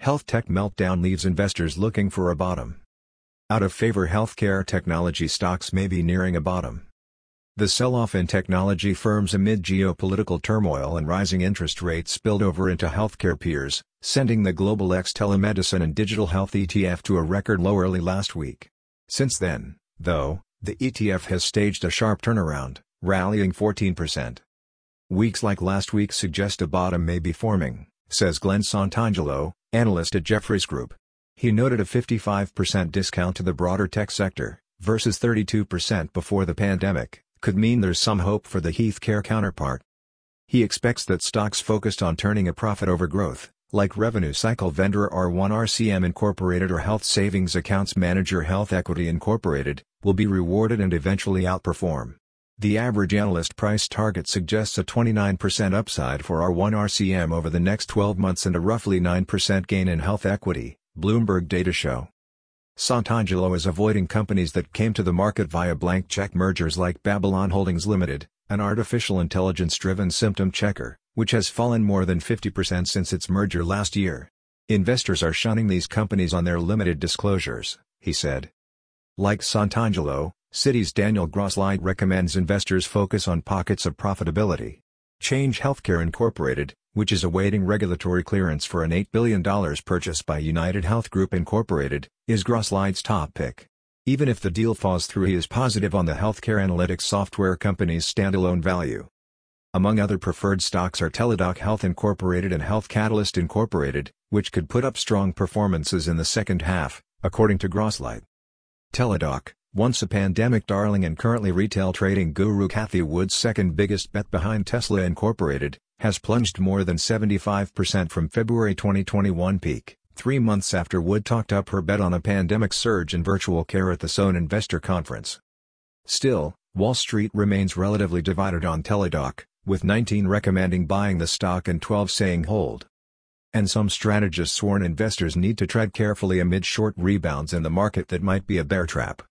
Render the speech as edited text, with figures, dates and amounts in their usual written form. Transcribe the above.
Health tech meltdown leaves investors looking for a bottom. Out of favor, healthcare technology stocks may be nearing a bottom. The sell-off in technology firms amid geopolitical turmoil and rising interest rates spilled over into healthcare peers, sending the Global X Telemedicine and Digital Health ETF to a record low early last week. Since then, though, the ETF has staged a sharp turnaround, rallying 14%. Weeks like last week suggest a bottom may be forming, says Glenn Santangelo, analyst at Jefferies Group. He noted a 55% discount to the broader tech sector, versus 32% before the pandemic, could mean there's some hope for the healthcare counterpart. He expects that stocks focused on turning a profit over growth, like revenue cycle vendor R1RCM Incorporated or Health Savings Accounts Manager Health Equity Incorporated, will be rewarded and eventually outperform. The average analyst price target suggests a 29% upside for R1RCM over the next 12 months and a roughly 9% gain in health equity, Bloomberg data show. Santangelo is avoiding companies that came to the market via blank check mergers like Babylon Holdings Limited, an artificial intelligence-driven symptom checker, which has fallen more than 50% since its merger last year. Investors are shunning these companies on their limited disclosures, he said. Like Santangelo, Citi's Daniel Grosslight recommends investors focus on pockets of profitability. Change Healthcare Incorporated, which is awaiting regulatory clearance for an $8 billion purchase by United Health Group Incorporated, is Grosslight's top pick. Even if the deal falls through, he is positive on the healthcare analytics software company's standalone value. Among other preferred stocks are Teladoc Health Incorporated and Health Catalyst Incorporated, which could put up strong performances in the second half, according to Grosslight. Teladoc, once a pandemic darling and currently retail trading guru Cathie Wood's second biggest bet behind Tesla Incorporated, has plunged more than 75% from February 2021 peak, 3 months after Wood talked up her bet on a pandemic surge in virtual care at the Sohn Investor Conference. Still, Wall Street remains relatively divided on Teladoc, with 19 recommending buying the stock and 12 saying hold. And some strategists warn investors need to tread carefully amid short rebounds in the market that might be a bear trap.